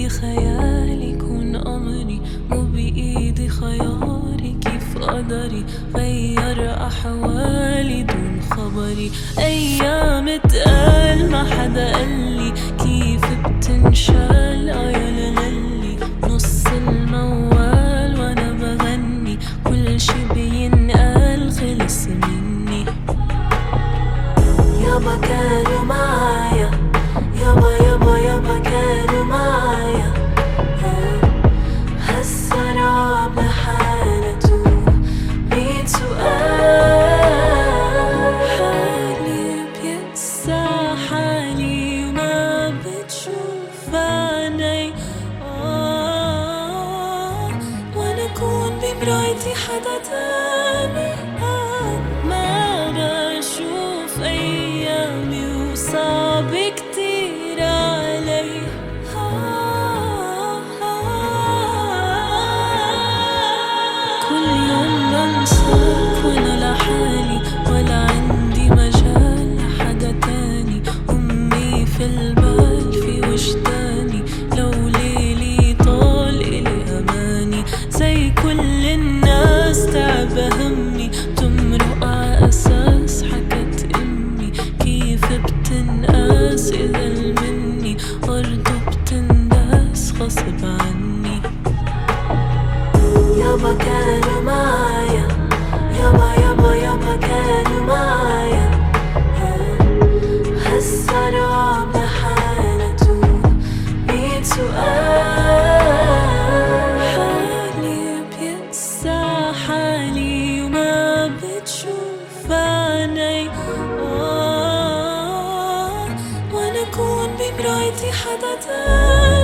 خيالي كون أمري، مو بإيدي خياري، كيف قدري غير أحوالي دون خبري. أيام اتقال ما حدا قالي كيف بتنشال، يا للي نص الموال وانا بغني، كل شي بينقال خلص مني. يابا كانوا معايا، يابا يابا يابا كانوا معايا، هالسراب لحالته 100 سؤال. حالي بيقسى حالي وما بتشوف عيني، وانا اكون بمرايتي حدا تاني، ما بشوف ايامي وصعب كتير علي. كل يوم بنساك وانا لحالي، ولا عندي مجال لحدا تاني. امي في البال في وجداني، لو ليلي طال الي اماني. زي كل الناس تعب همي، تمرق ع اساس حكت امي. كيف بتنقاس اذا مني، برضو بتنداس غصب عني. يابا كانوا معايا، يابا يابا يابا كانوا معايا، هالسراب لحالته 100 سؤال. حالي بيقسى حالي وما بتشوف عيني، وانا اكون بمرايتي حدا تاني.